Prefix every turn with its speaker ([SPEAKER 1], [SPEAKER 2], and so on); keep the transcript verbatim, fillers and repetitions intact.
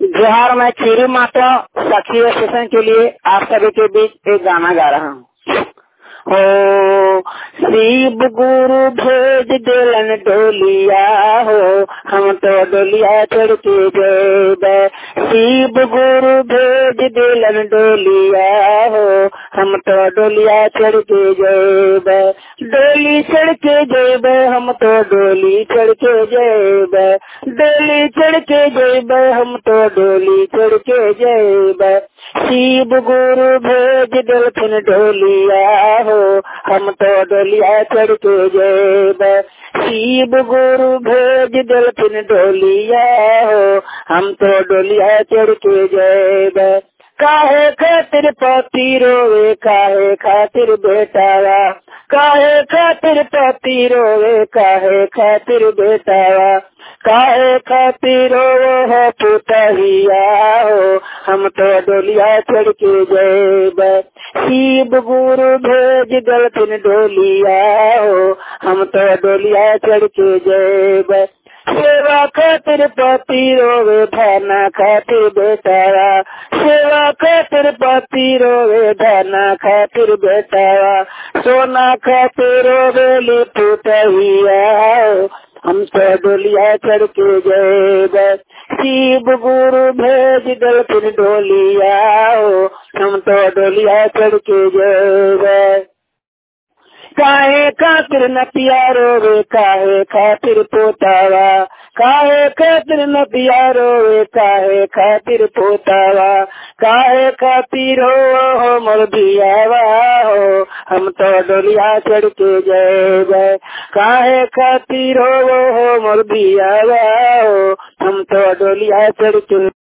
[SPEAKER 1] जोहार, मैं खीरी माता सखी स्टेशन के लिए आप सभी के बीच एक गाना गा रहा हूँ। हो शिव गुरु भेज देलन डोलिया हो, हम तो डोलिया चढ़ के जेबे। शिव गुरु भेज देलन डोलिया हो, हम तो डोलिया चढ़ के जेबे। डोली चढ़ के जेबे, हम तो डोली चढ़ के जेबे। डोली चढ़ के जेबे, हम तो डोली चढ़ के जेबे। शिव गुरु भेज देलथिन डोलिया हो, हम तो डोलिया चढ़ के जेबे। शिव गुरु भेज देलथिन डोलिया हो, हम तो डोलिया चढ़ के जेबे। काहे खातिर पति रोवे, काहे खातिर बेटावा। काहे खातिर पति रोवे, काहे खातिर बेटावा। काहे खातिर रोवे है पुतहिया हो, हम तो डोलिया चढ़ के जेबे। शिव गुरु भेज देलथिन डोलिया हो, हम तो डोलिया चढ़ के जेबे। सेवा खातिर पति रोवे, धना खातिर बेटावा। सेवा खातिर पति रोवे, धना खातिर बेटावा। सोना खातिर रोवेली पुतहिया हो, हम तो डोलिया चढ़ के जेबे। शिव गुरु भेज देलथिन डोलिया हो, हम तो डोलिया चढ़ के जेबे। काहे खातिर नतिया रोवे, काहे खातिर पोतावा। काहे खातिर नतिया रोवे, काहे खातिर पोतावा। काहे खातिर हो मोर बियावा हो, हम तो डोलिया चढ़ के जेबे। काहे खातिर हो मोर बियावा हो, हम तो डोलिया चढ़ के